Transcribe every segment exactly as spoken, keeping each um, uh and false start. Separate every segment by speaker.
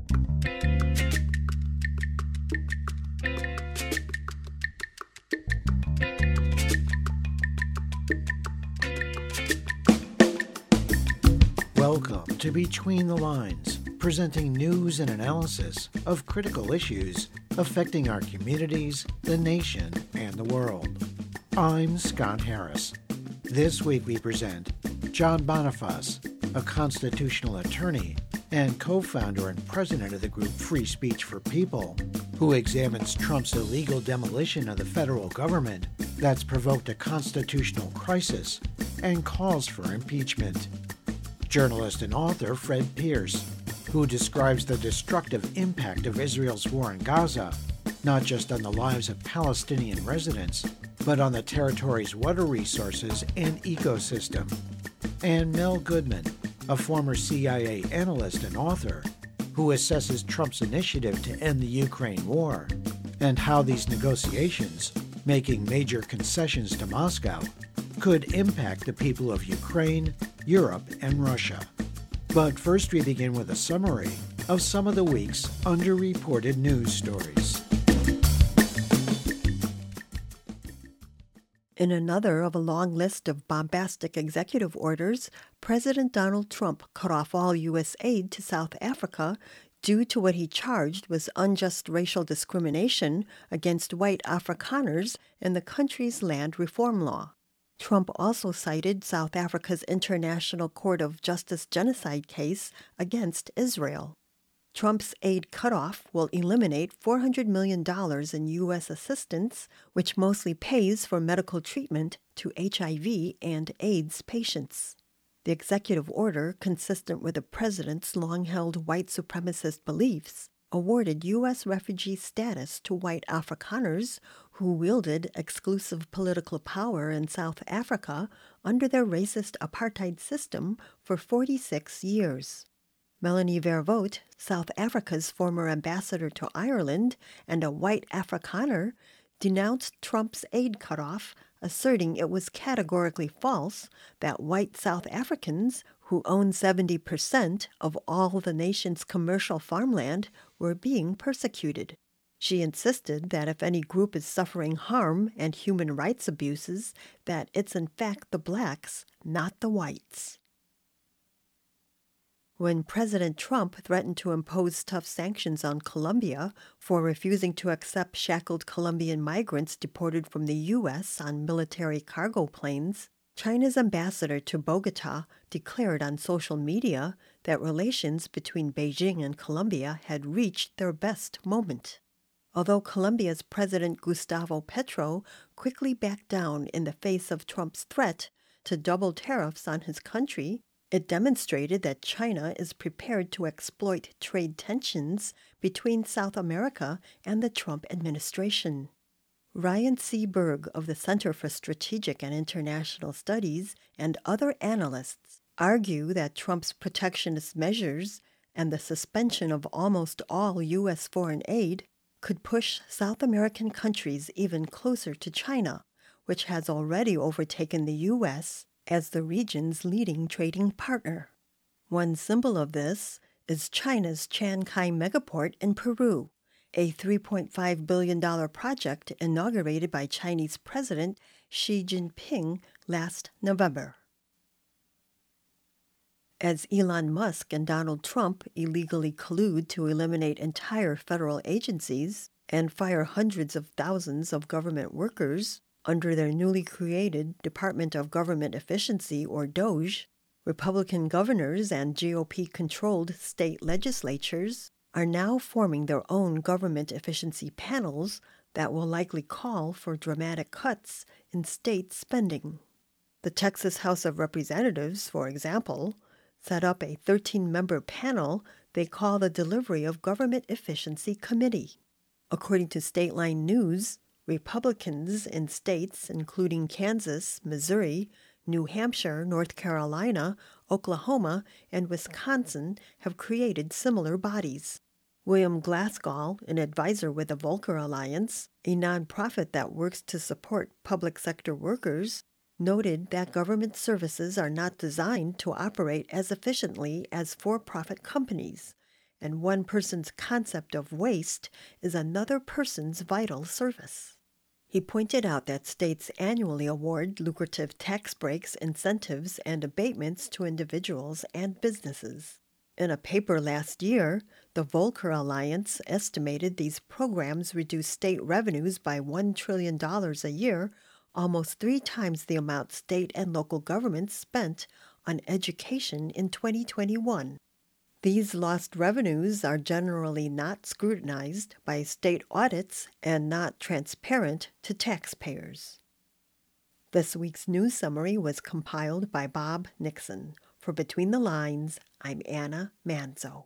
Speaker 1: Welcome to Between the Lines, presenting news and analysis of critical issues affecting our communities, the nation, and the world. I'm Scott Harris. This week we present John Boniface, a constitutional attorney and co-founder and president of the group Free Speech for People, who examines Trump's illegal demolition of the federal government that's provoked a constitutional crisis and calls for impeachment. Journalist and author Fred Pearce, who describes the destructive impact of Israel's war in Gaza, not just on the lives of Palestinian residents, but on the territory's water resources and ecosystem. And Mel Goodman, a former C I A analyst and author, who assesses Trump's initiative to end the Ukraine war and how these negotiations, making major concessions to Moscow, could impact the people of Ukraine, Europe, and Russia. But first we begin with a summary of some of the week's underreported news stories.
Speaker 2: In another of a long list of bombastic executive orders, President Donald Trump cut off all U S aid to South Africa due to what he charged was unjust racial discrimination against white Afrikaners in the country's land reform law. Trump also cited South Africa's International Court of Justice genocide case against Israel. Trump's aid cutoff will eliminate four hundred million dollars in U S assistance, which mostly pays for medical treatment to H I V and AIDS patients. The executive order, consistent with the president's long-held white supremacist beliefs, awarded U S refugee status to white Afrikaners who wielded exclusive political power in South Africa under their racist apartheid system for forty-six years. Melanie Vervoet, South Africa's former ambassador to Ireland and a white Afrikaner, denounced Trump's aid cutoff, asserting it was categorically false that white South Africans, who own seventy percent of all the nation's commercial farmland, were being persecuted. She insisted that if any group is suffering harm and human rights abuses, that it's in fact the blacks, not the whites. When President Trump threatened to impose tough sanctions on Colombia for refusing to accept shackled Colombian migrants deported from the U S on military cargo planes, China's ambassador to Bogota declared on social media that relations between Beijing and Colombia had reached their best moment. Although Colombia's President Gustavo Petro quickly backed down in the face of Trump's threat to double tariffs on his country, it demonstrated that China is prepared to exploit trade tensions between South America and the Trump administration. Ryan C. Berg of the Center for Strategic and International Studies and other analysts argue that Trump's protectionist measures and the suspension of almost all U S foreign aid could push South American countries even closer to China, which has already overtaken the U S as the region's leading trading partner. One symbol of this is China's Chancay Megaport in Peru, a three point five billion dollars project inaugurated by Chinese President Xi Jinping last November. As Elon Musk and Donald Trump illegally collude to eliminate entire federal agencies and fire hundreds of thousands of government workers under their newly created Department of Government Efficiency, or DOGE, Republican governors and G O P-controlled state legislatures are now forming their own government efficiency panels that will likely call for dramatic cuts in state spending. The Texas House of Representatives, for example, set up a thirteen-member panel they call the Delivery of Government Efficiency Committee. According to Stateline News, Republicans in states including Kansas, Missouri, New Hampshire, North Carolina, Oklahoma, and Wisconsin have created similar bodies. William Glasgow, an advisor with the Volcker Alliance, a nonprofit that works to support public sector workers, noted that government services are not designed to operate as efficiently as for-profit companies, and one person's concept of waste is another person's vital service. He pointed out that states annually award lucrative tax breaks, incentives, and abatements to individuals and businesses. In a paper last year, the Volcker Alliance estimated these programs reduce state revenues by one trillion dollars a year, almost three times the amount state and local governments spent on education in twenty twenty-one. These lost revenues are generally not scrutinized by state audits and not transparent to taxpayers. This week's news summary was compiled by Bob Nixon. For Between the Lines, I'm Anna Manzo.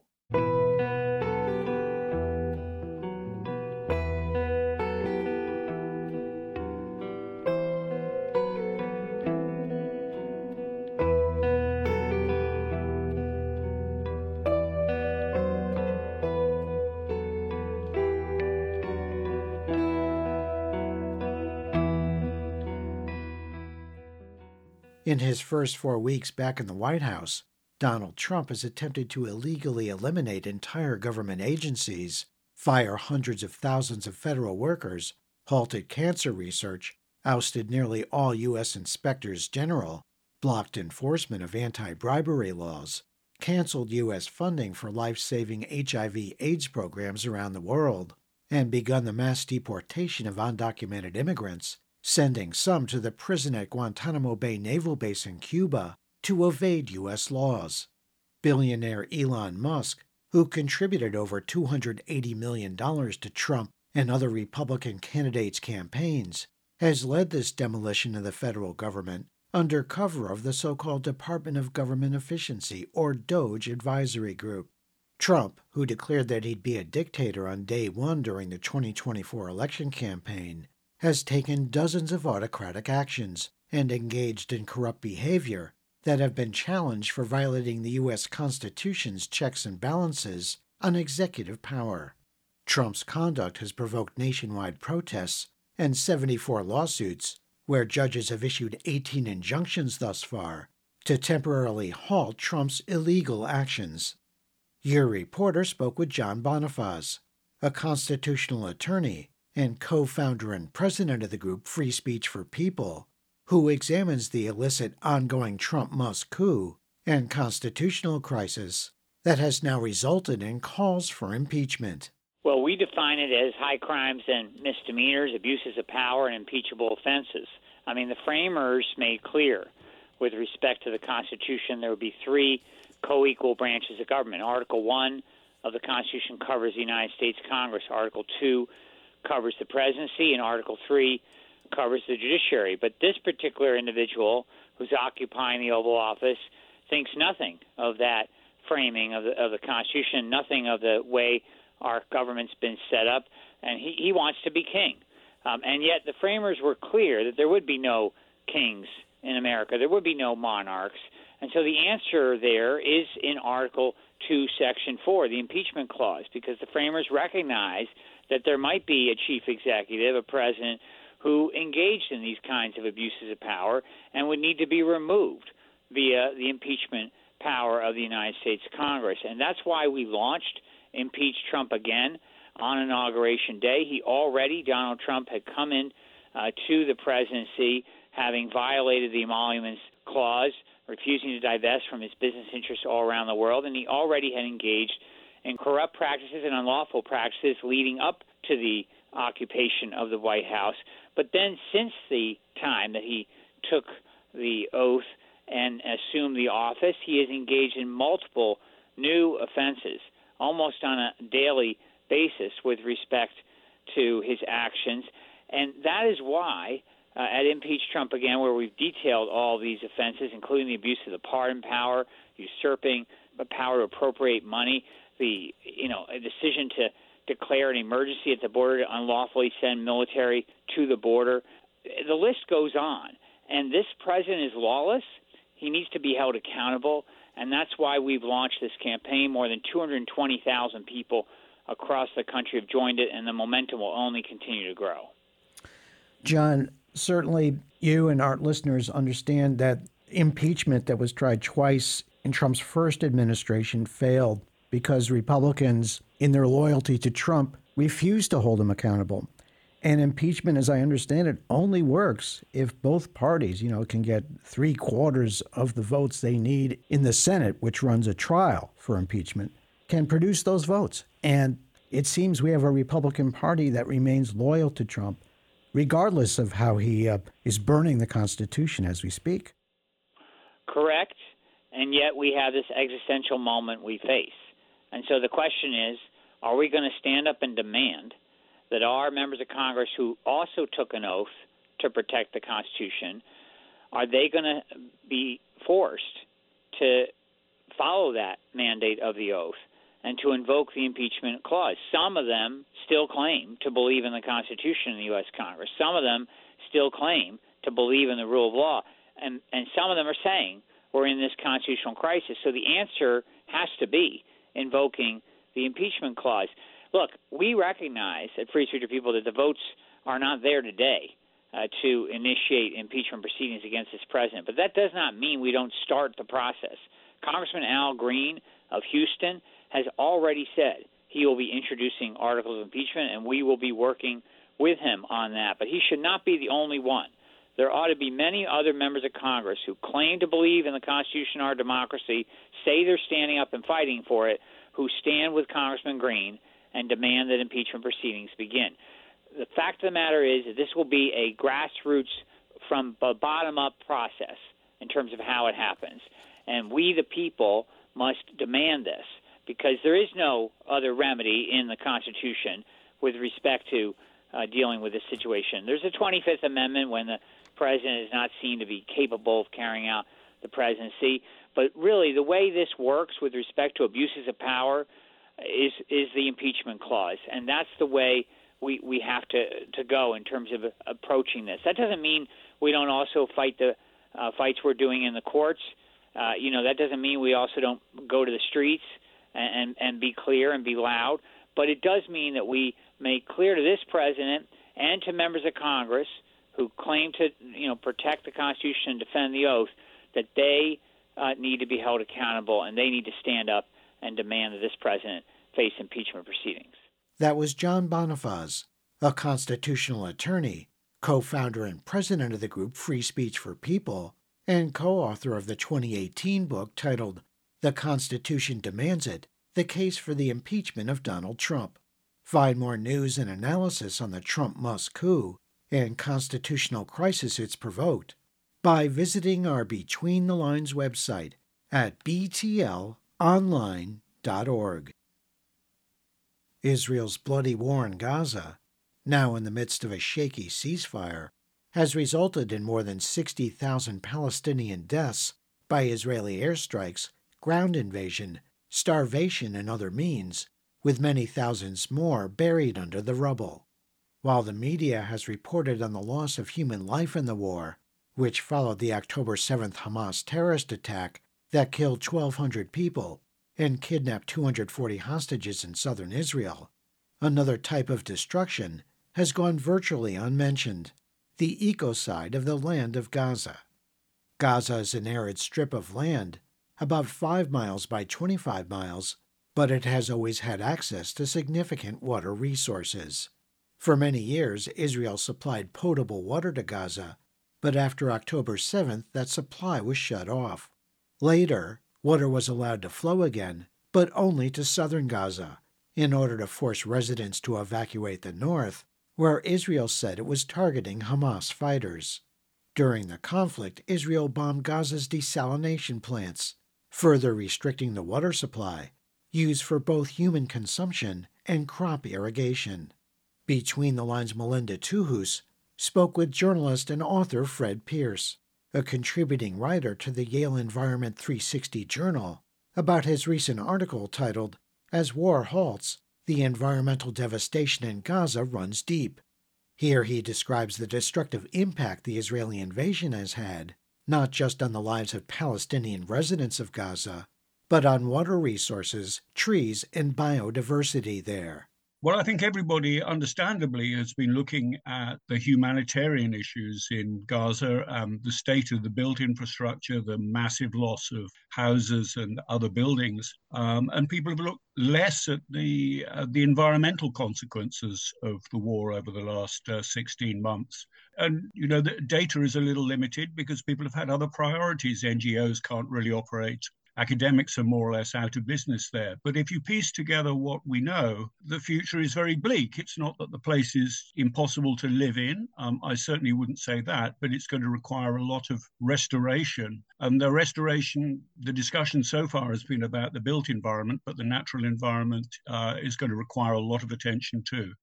Speaker 1: In his first four weeks back in the White House, Donald Trump has attempted to illegally eliminate entire government agencies, fire hundreds of thousands of federal workers, halted cancer research, ousted nearly all U S inspectors general, blocked enforcement of anti-bribery laws, canceled U S funding for life-saving H I V AIDS programs around the world, and begun the mass deportation of undocumented immigrants, sending some to the prison at Guantanamo Bay Naval Base in Cuba to evade U S laws. Billionaire Elon Musk, who contributed over two hundred eighty million dollars to Trump and other Republican candidates' campaigns, has led this demolition of the federal government under cover of the so-called Department of Government Efficiency, or DOGE Advisory Group. Trump, who declared that he'd be a dictator on day one during the twenty twenty-four election campaign, has taken dozens of autocratic actions and engaged in corrupt behavior that have been challenged for violating the U S Constitution's checks and balances on executive power. Trump's conduct has provoked nationwide protests and seventy-four lawsuits, where judges have issued eighteen injunctions thus far to temporarily halt Trump's illegal actions. Your reporter spoke with John Bonifaz, a constitutional attorney and co-founder and president of the group Free Speech for People, who examines the illicit ongoing Trump-Musk coup and constitutional crisis that has now resulted in calls for impeachment.
Speaker 3: Well, we define it as high crimes and misdemeanors, abuses of power, and impeachable offenses. I mean, the framers made clear with respect to the Constitution there would be three co-equal branches of government. Article one of the Constitution covers the United States Congress. Article two covers the presidency, and Article three covers the judiciary. But this particular individual who's occupying the Oval Office thinks nothing of that framing of the, of the Constitution, nothing of the way our government's been set up, and he, he wants to be king. Um, and yet the framers were clear that there would be no kings in America. There would be no monarchs. And so the answer there is in Article two, Section four, the impeachment clause, because the framers recognize that there might be a chief executive, a president, who engaged in these kinds of abuses of power and would need to be removed via the impeachment power of the United States Congress. And that's why we launched Impeach Trump Again on Inauguration Day. He already, Donald Trump, had come in uh, to the presidency having violated the Emoluments Clause, refusing to divest from his business interests all around the world, and he already had engaged in corrupt practices and unlawful practices leading up to the occupation of the White House. But then since the time that he took the oath and assumed the office, he has engaged in multiple new offenses, almost on a daily basis with respect to his actions. And that is why uh, at Impeach Trump Again, where we've detailed all these offenses, including the abuse of the pardon power, usurping the power to appropriate money, the you know a decision to declare an emergency at the border to unlawfully send military to the border. The list goes on. And this president is lawless. He needs to be held accountable. And that's why we've launched this campaign. More than two hundred twenty thousand people across the country have joined it, and the momentum will only continue to grow.
Speaker 1: John, certainly you and our listeners understand that impeachment that was tried twice in Trump's first administration failed. because Republicans, in their loyalty to Trump, refuse to hold him accountable. And impeachment, as I understand it, only works if both parties, you know, can get three quarters of the votes they need in the Senate, which runs a trial for impeachment, can produce those votes. And it seems we have a Republican Party that remains loyal to Trump, regardless of how he uh, is burning the Constitution as we speak.
Speaker 3: Correct. And yet we have this existential moment we face. And so the question is, are we going to stand up and demand that our members of Congress who also took an oath to protect the Constitution, are they going to be forced to follow that mandate of the oath and to invoke the impeachment clause? Some of them still claim to believe in the Constitution in the U S Congress. Some of them still claim to believe in the rule of law. And, and some of them are saying we're in this constitutional crisis. So the answer has to be invoking the impeachment clause. Look, we recognize at Free Speech People that the votes are not there today uh, to initiate impeachment proceedings against this president. But that does not mean we don't start the process. Congressman Al Green of Houston has already said he will be introducing articles of impeachment, and we will be working with him on that. But he should not be the only one. There ought to be many other members of Congress who claim to believe in the Constitution, our democracy, say they're standing up and fighting for it, who stand with Congressman Green and demand that impeachment proceedings begin. The fact of the matter is that this will be a grassroots from a bottom-up process in terms of how it happens. And we, the people, must demand this because there is no other remedy in the Constitution with respect to uh, dealing with this situation. There's a twenty-fifth Amendment when the president is not seen to be capable of carrying out the presidency. But really, the way this works with respect to abuses of power is is the impeachment clause, and that's the way we, we have to, to go in terms of approaching this. That doesn't mean we don't also fight the uh, fights we're doing in the courts. Uh, you know, that doesn't mean we also don't go to the streets and, and, and be clear and be loud. But it does mean that we make clear to this president and to members of Congress who claim to, you know, protect the Constitution and defend the oath that they uh, need to be held accountable and they need to stand up and demand that this president face impeachment proceedings.
Speaker 1: That was John Bonifaz, a constitutional attorney, co-founder and president of the group Free Speech for People, and co-author of the twenty eighteen book titled The Constitution Demands It, The Case for the Impeachment of Donald Trump. Find more news and analysis on the Trump-Musk coup and constitutional crisis it's provoked by visiting our Between the Lines website at b t l online dot org. Israel's bloody war in Gaza, now in the midst of a shaky ceasefire, has resulted in more than sixty thousand Palestinian deaths by Israeli airstrikes, ground invasion, starvation, and other means, with many thousands more buried under the rubble. While the media has reported on the loss of human life in the war, which followed the October seventh Hamas terrorist attack that killed twelve hundred people and kidnapped two hundred forty hostages in southern Israel, another type of destruction has gone virtually unmentioned: the ecocide of the land of Gaza. Gaza is an arid strip of land, about five miles by twenty-five miles, but it has always had access to significant water resources. For many years, Israel supplied potable water to Gaza, but after October seventh, that supply was shut off. Later, water was allowed to flow again, but only to southern Gaza, in order to force residents to evacuate the north, where Israel said it was targeting Hamas fighters. During the conflict, Israel bombed Gaza's desalination plants, further restricting the water supply, used for both human consumption and crop irrigation. Between the Lines' Melinda Tuhus spoke with journalist and author Fred Pierce, a contributing writer to the Yale Environment three sixty Journal, about his recent article titled, "As War Halts, the Environmental Devastation in Gaza Runs Deep." Here he describes the destructive impact the Israeli invasion has had, not just on the lives of Palestinian residents of Gaza, but on water resources, trees, and biodiversity there.
Speaker 4: Well, I think everybody, understandably, has been looking at the humanitarian issues in Gaza, um, the state of the built infrastructure, the massive loss of houses and other buildings. Um, and people have looked less at the, uh, the environmental consequences of the war over the last uh, sixteen months. And, you know, the data is a little limited because people have had other priorities. N G Os can't really operate. Academics are more or less out of business there. But if you piece together what we know, the future is very bleak. It's not that the place is impossible to live in. Um, I certainly wouldn't say that, but it's going to require a lot of restoration. And the restoration, the discussion so far has been about the built environment, but the natural environment uh, is going to require a lot of attention too.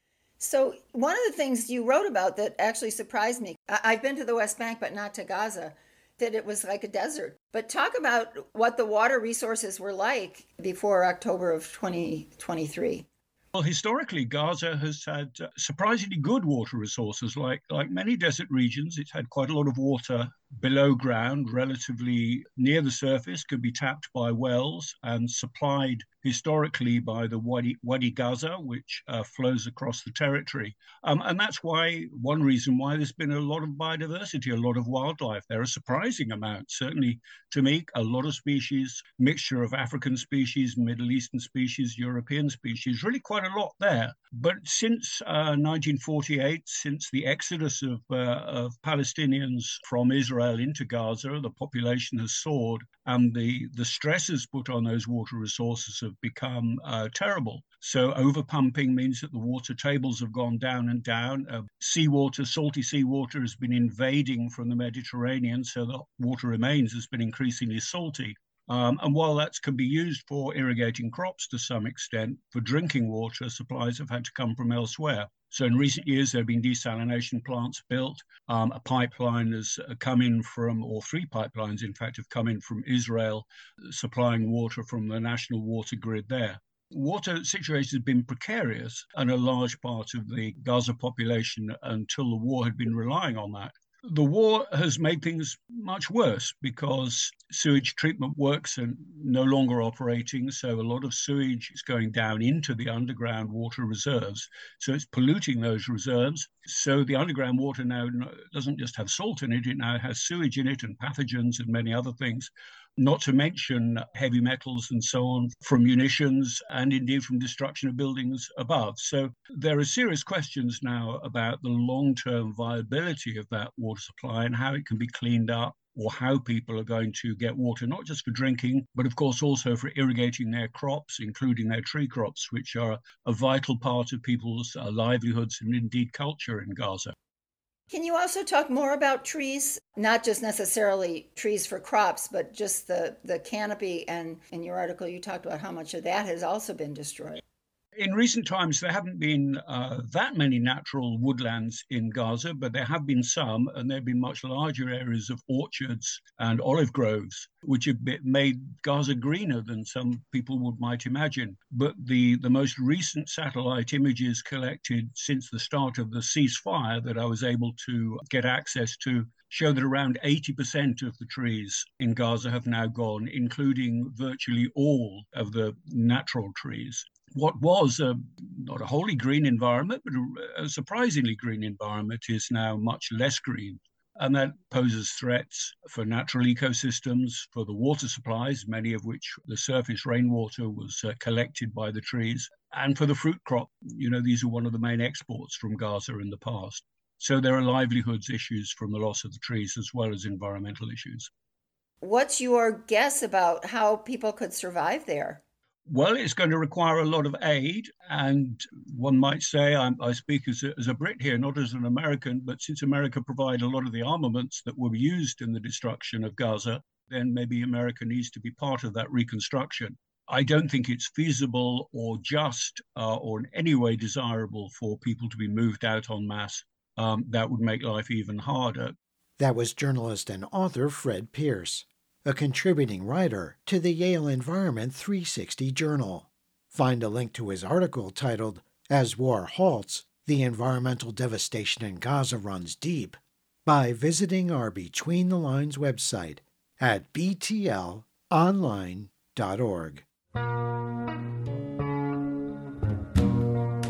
Speaker 5: So one of the things you wrote about that actually surprised me, I've been to the West Bank, but not to Gaza, that it was like a desert. But talk about what the water resources were like before October of twenty twenty-three.
Speaker 4: Well, historically, Gaza has had uh, surprisingly good water resources. Like, like many desert regions, it's had quite a lot of water below ground, relatively near the surface, could be tapped by wells and supplied historically by the Wadi, Wadi Gaza, which uh, flows across the territory. Um, and that's why, one reason why there's been a lot of biodiversity, a lot of wildlife. There are surprising amounts, certainly to me, a lot of species, mixture of African species, Middle Eastern species, European species, really quite a lot there. But since uh, nineteen forty-eight, since the exodus of, uh, of Palestinians from Israel into Gaza, the population has soared, and the, the stresses put on those water resources have become uh, terrible. So overpumping means that the water tables have gone down and down. Uh, seawater, salty seawater has been invading from the Mediterranean, so the water remains has been increasingly salty. Um, and while that can be used for irrigating crops to some extent, for drinking water, supplies have had to come from elsewhere. So in recent years, there have been desalination plants built. Um, a pipeline has come in from, or three pipelines, in fact, have come in from Israel, supplying water from the national water grid there. Water situation has been precarious, and a large part of the Gaza population until the war had been relying on that. The war has made things much worse because sewage treatment works are no longer operating. So a lot of sewage is going down into the underground water reserves. So it's polluting those reserves. So the underground water now doesn't just have salt in it, it now has sewage in it and pathogens and many other things. Not to mention heavy metals and so on from munitions and indeed from destruction of buildings above. So there are serious questions now about the long-term viability of that water supply and how it can be cleaned up, or how people are going to get water, not just for drinking, but of course also for irrigating their crops, including their tree crops, which are a vital part of people's uh, livelihoods and indeed culture in Gaza.
Speaker 5: Can you also talk more about trees, not just necessarily trees for crops, but just the, the canopy? And in your article, you talked about how much of that has also been destroyed.
Speaker 4: In recent times, there haven't been uh, that many natural woodlands in Gaza, but there have been some, and there have been much larger areas of orchards and olive groves, which have made Gaza greener than some people would might imagine. But the, the most recent satellite images collected since the start of the ceasefire that I was able to get access to show that around eighty percent of the trees in Gaza have now gone, including virtually all of the natural trees. What was a, not a wholly green environment, but a, a surprisingly green environment is now much less green. And that poses threats for natural ecosystems, for the water supplies, many of which the surface rainwater was uh, collected by the trees, and for the fruit crop. You know, these are one of the main exports from Gaza in the past. So there are livelihoods issues from the loss of the trees as well as environmental issues.
Speaker 5: What's your guess about how people could survive there?
Speaker 4: Well, it's going to require a lot of aid, and one might say, I'm, I speak as a, as a Brit here, not as an American, but since America provided a lot of the armaments that were used in the destruction of Gaza, then maybe America needs to be part of that reconstruction. I don't think it's feasible or just uh, or in any way desirable for people to be moved out en masse. Um, that would make life even harder.
Speaker 1: That was journalist and author Fred Pierce, a contributing writer to the Yale Environment three sixty Journal. Find a link to his article titled, As War Halts, the Environmental Devastation in Gaza Runs Deep, by visiting our Between the Lines website at b t l online dot org.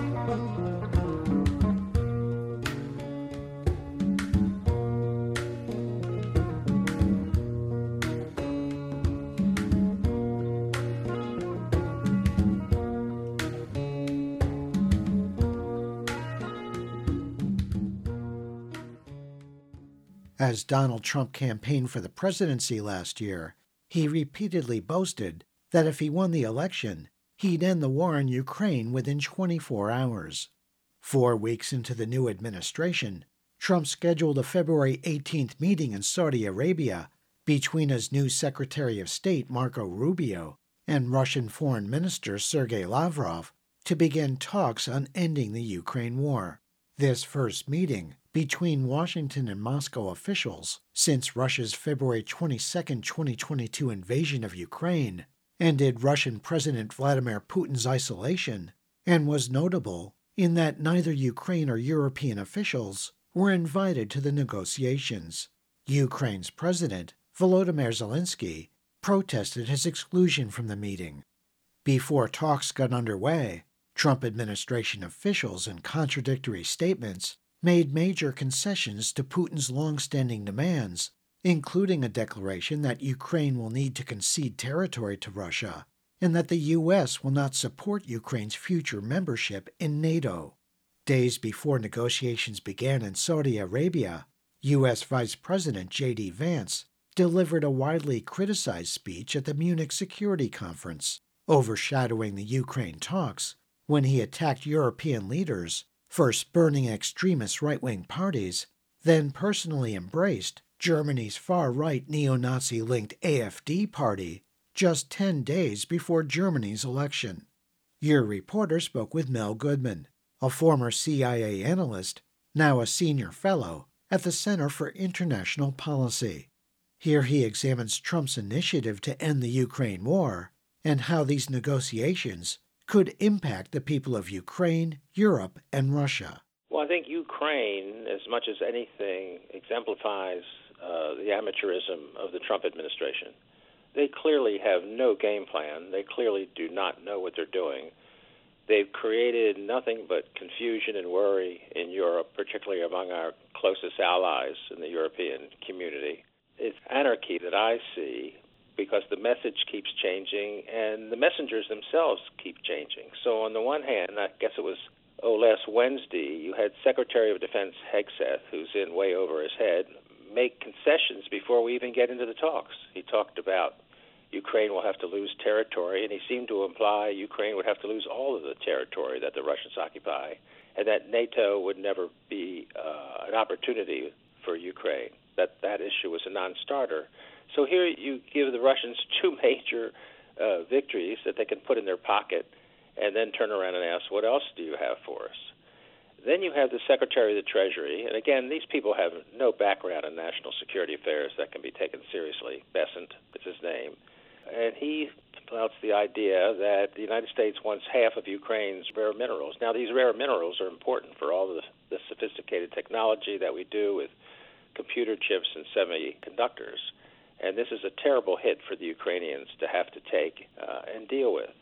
Speaker 1: As Donald Trump campaigned for the presidency last year, he repeatedly boasted that if he won the election, he'd end the war in Ukraine within twenty-four hours. Four weeks into the new administration, Trump scheduled a February eighteenth meeting in Saudi Arabia between his new Secretary of State, Marco Rubio, and Russian Foreign Minister Sergei Lavrov to begin talks on ending the Ukraine war. This first meeting between Washington and Moscow officials since Russia's February twenty-second, twenty twenty-two invasion of Ukraine ended Russian President Vladimir Putin's isolation and was notable in that neither Ukraine or European officials were invited to the negotiations. Ukraine's president, Volodymyr Zelensky, protested his exclusion from the meeting. Before talks got underway, Trump administration officials in contradictory statements made major concessions to Putin's long-standing demands, including a declaration that Ukraine will need to concede territory to Russia and that the U S will not support Ukraine's future membership in NATO. Days before negotiations began in Saudi Arabia, U S Vice President J D Vance delivered a widely criticized speech at the Munich Security Conference, overshadowing the Ukraine talks when he attacked European leaders for spurning extremist right-wing parties, then personally embraced Germany's far-right neo-Nazi-linked A F D party just ten days before Germany's election. Your reporter spoke with Mel Goodman, a former C I A analyst, now a senior fellow at the Center for International Policy. Here he examines Trump's initiative to end the Ukraine war and how these negotiations could impact the people of Ukraine, Europe, and Russia.
Speaker 6: Well, I think Ukraine, as much as anything, exemplifies uh, the amateurism of the Trump administration. They clearly have no game plan. They clearly do not know what they're doing. They've created nothing but confusion and worry in Europe, particularly among our closest allies in the European community. It's anarchy that I see because the message keeps changing and the messengers themselves keep changing. So on the one hand, I guess it was, oh, last Wednesday, you had Secretary of Defense Hegseth, who's in way over his head, make concessions before we even get into the talks. He talked about Ukraine will have to lose territory, and he seemed to imply Ukraine would have to lose all of the territory that the Russians occupy, and that NATO would never be uh, an opportunity for Ukraine, that that issue was a non-starter. So here you give the Russians two major uh, victories that they can put in their pocket and then turn around and ask, what else do you have for us? Then you have the Secretary of the Treasury, and again, these people have no background in national security affairs that can be taken seriously. Bessent is his name. And he flouts the idea that the United States wants half of Ukraine's rare minerals. Now, these rare minerals are important for all the, the sophisticated technology that we do with computer chips and semiconductors. And this is a terrible hit for the Ukrainians to have to take uh, and deal with.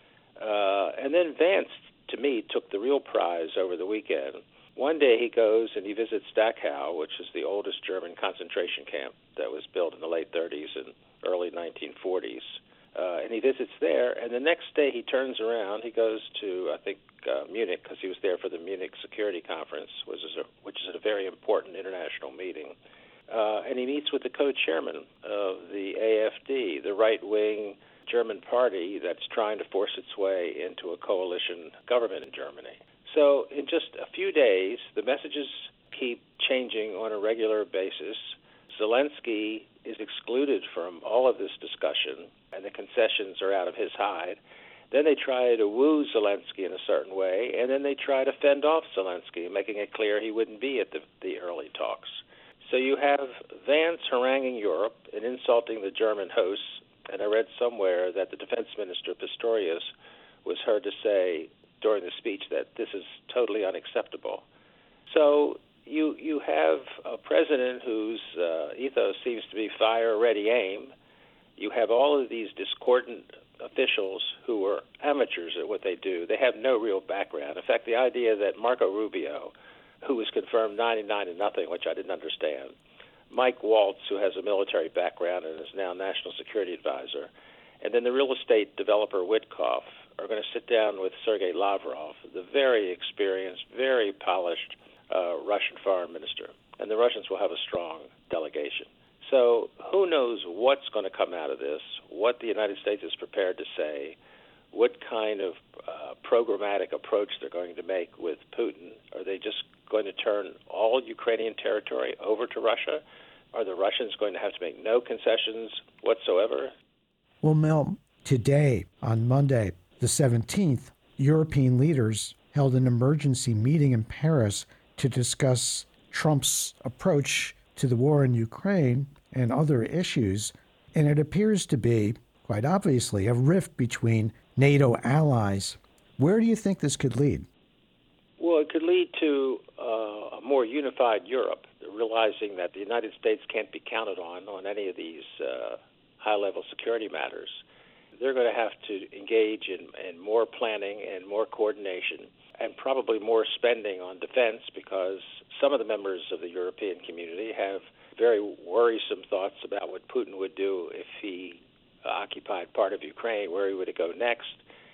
Speaker 6: Uh, and then Vance, to me, took the real prize over the weekend. One day he goes and he visits Dachau, which is the oldest German concentration camp that was built in the late thirties and early nineteen forties. Uh, and he visits there, and the next day he turns around. He goes to, I think, uh, Munich, because he was there for the Munich Security Conference, which is a, which is a very important international meeting. Uh, and he meets with the co-chairman of the A F D, the right-wing German party that's trying to force its way into a coalition government in Germany. So in just a few days, the messages keep changing on a regular basis. Zelensky is excluded from all of this discussion, and the concessions are out of his hide. Then they try to woo Zelensky in a certain way, and then they try to fend off Zelensky, making it clear he wouldn't be at the, the early talks. So you have Vance haranguing Europe and insulting the German hosts, and I read somewhere that the defense minister, Pistorius, was heard to say during the speech that this is totally unacceptable. So you you have a president whose uh, ethos seems to be fire, ready, aim. You have all of these discordant officials who are amateurs at what they do. They have no real background. In fact, the idea that Marco Rubio, who was confirmed ninety-nine to nothing, which I didn't understand, Mike Waltz, who has a military background and is now National Security Advisor, and then the real estate developer Witkoff are going to sit down with Sergei Lavrov, the very experienced, very polished uh, Russian foreign minister. and the Russians will have a strong delegation. So who knows what's going to come out of this, what the United States is prepared to say, what kind of uh, programmatic approach they're going to make with Putin. Are they just going to turn all Ukrainian territory over to Russia? Are the Russians going to have to make no concessions whatsoever?
Speaker 1: Well, Mel, today, on Monday, the seventeenth, European leaders held an emergency meeting in Paris to discuss Trump's approach to the war in Ukraine and other issues. And it appears to be, quite obviously, a rift between NATO allies. Where do you think this could lead?
Speaker 6: Well, it could lead to uh, a more unified Europe, realizing that the United States can't be counted on on any of these uh, high-level security matters. They're going to have to engage in, in more planning and more coordination and probably more spending on defense, because some of the members of the European community have very worrisome thoughts about what Putin would do if he occupied part of Ukraine, where he would go next.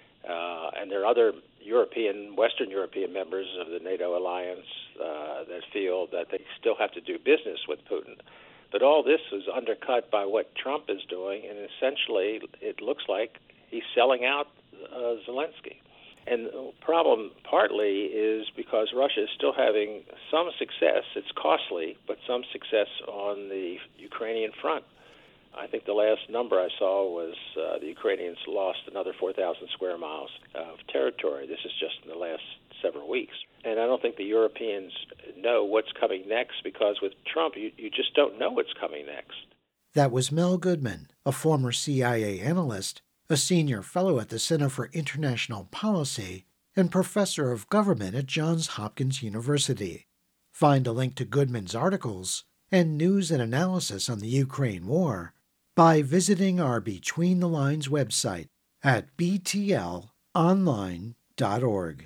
Speaker 6: Uh, and there are other European, Western European members of the NATO alliance uh, that feel that they still have to do business with Putin. But all this is undercut by what Trump is doing, and essentially it looks like he's selling out uh, Zelensky. And the problem partly is because Russia is still having some success. It's costly, but some success on the Ukrainian front. I think the last number I saw was uh, the Ukrainians lost another four thousand square miles of territory. This is just in the last several weeks. And I don't think the Europeans know what's coming next, because with Trump, you, you just don't know what's coming next.
Speaker 1: That was Mel Goodman, a former C I A analyst, a senior fellow at the Center for International Policy, and professor of government at Johns Hopkins University. Find a link to Goodman's articles and news and analysis on the Ukraine war by visiting our Between the Lines website at b t l online dot org.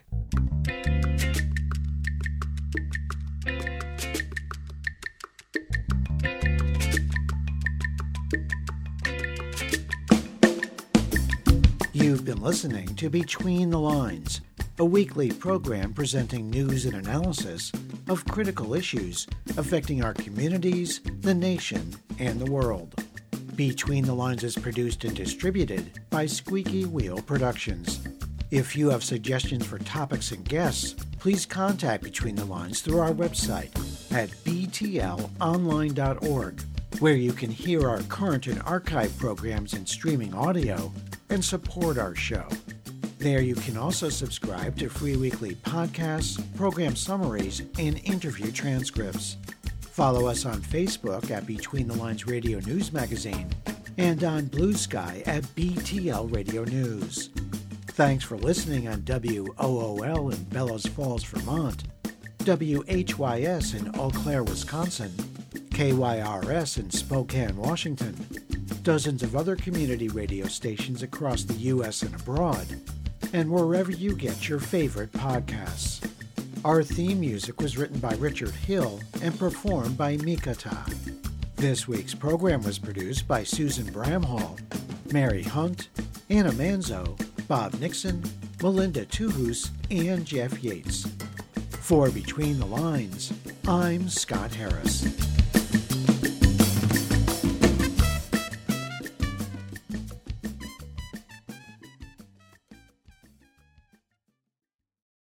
Speaker 1: You've been listening to Between the Lines, a weekly program presenting news and analysis of critical issues affecting our communities, the nation, and the world. Between the Lines is produced and distributed by Squeaky Wheel Productions. If you have suggestions for topics and guests, please contact Between the Lines through our website at b t l online dot org, where you can hear our current and archive programs in streaming audio and support our show. There you can also subscribe to free weekly podcasts, program summaries, and interview transcripts. Follow us on Facebook at Between the Lines Radio News Magazine and on Blue Sky at B T L Radio News. Thanks for listening on W O O L in Bellows Falls, Vermont, W H Y S in Eau Claire, Wisconsin, K Y R S in Spokane, Washington, dozens of other community radio stations across the U S and abroad, and wherever you get your favorite podcasts. Our theme music was written by Richard Hill and performed by Mikata. This week's program was produced by Susan Bramhall, Mary Hunt, Anna Manzo, Bob Nixon, Melinda Tuhus, and Jeff Yates. For Between the Lines, I'm Scott Harris.